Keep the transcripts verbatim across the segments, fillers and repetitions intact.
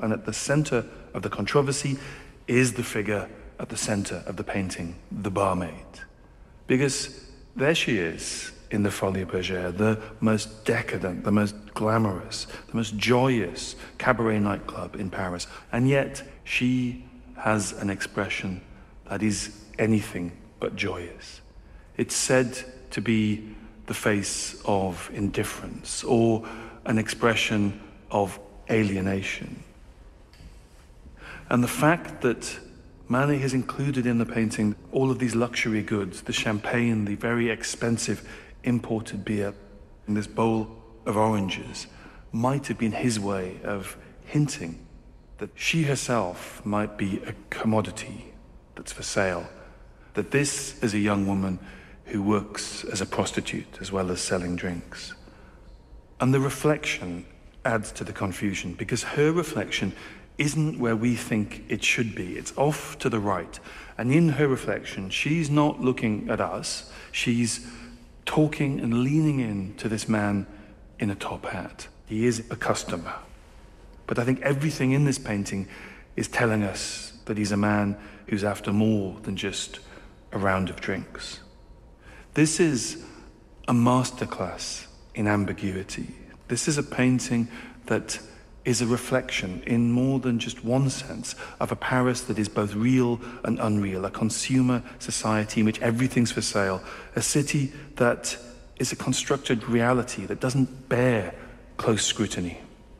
And at the center of the controversy is the figure at the center of the painting, the barmaid. Because there she is in the Folies Bergère, the most decadent, the most glamorous, the most joyous cabaret nightclub in Paris. And yet she has an expression that is anything but joyous. It's said to be the face of indifference or an expression of alienation. And the fact that Manet has included in the painting all of these luxury goods, the champagne, the very expensive imported beer, and this bowl of oranges, might have been his way of hinting that she herself might be a commodity that's for sale, that this is a young woman who works as a prostitute as well as selling drinks. And the reflection adds to the confusion, because her reflection isn't where we think it should be. It's off to the right. And in her reflection, she's not looking at us. She's talking and leaning in to this man in a top hat. He is a customer. But I think everything in this painting is telling us that he's a man who's after more than just a round of drinks. This is a masterclass in ambiguity. This is a painting that is a reflection, in more than just one sense, of a Paris that is both real and unreal, a consumer society in which everything's for sale, a city that is a constructed reality that doesn't bear close scrutiny.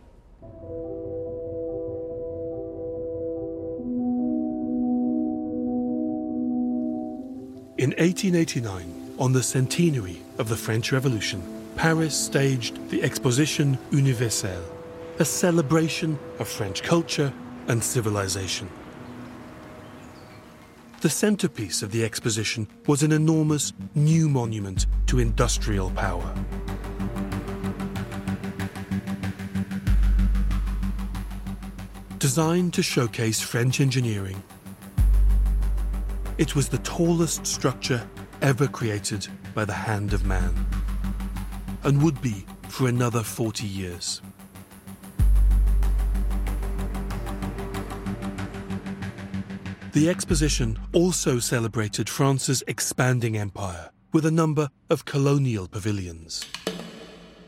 In eighteen eighty-nine, on the centenary of the French Revolution, Paris staged the Exposition Universelle, a celebration of French culture and civilization. The centerpiece of the exposition was an enormous new monument to industrial power. Designed to showcase French engineering, it was the tallest structure ever created by the hand of man, and would be for another forty years. The exposition also celebrated France's expanding empire with a number of colonial pavilions.